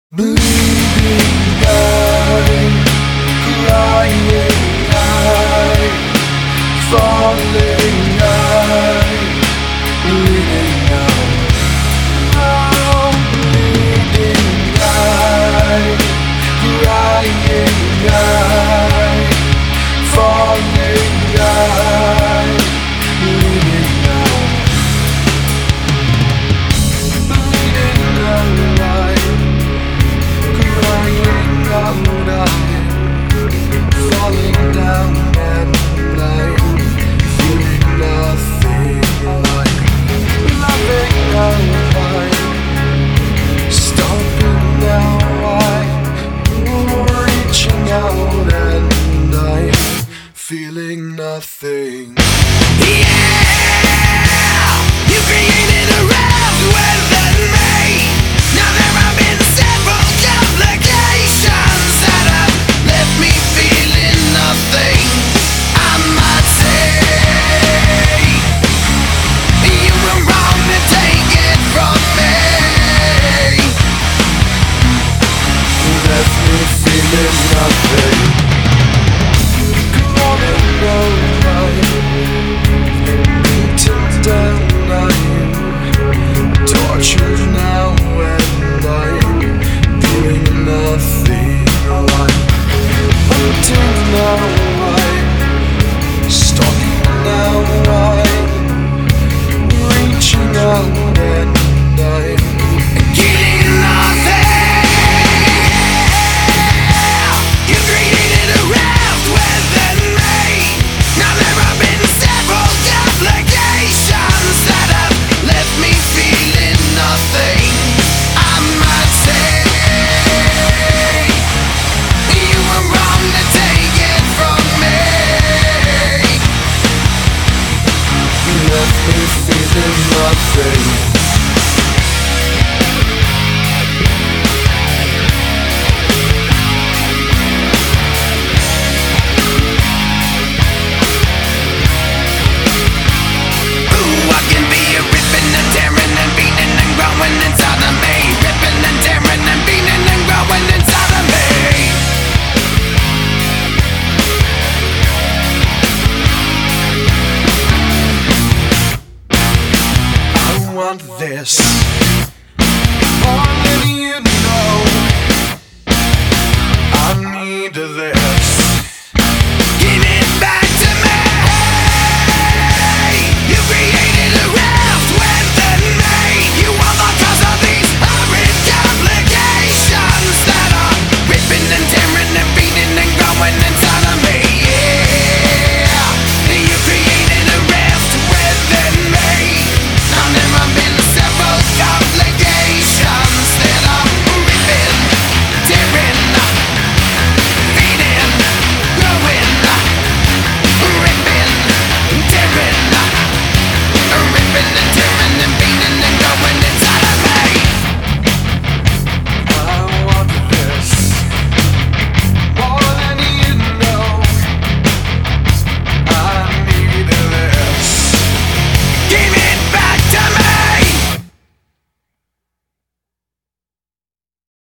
Bleeding eye, crying eye, falling eye, bleeding eye. Oh, bleeding eye, crying eye, falling eye, bleeding eye. Bleeding eye, crying out, falling down at night, feeling nothing like loving now. Stopping now, I'm reaching out and I'm feeling nothing.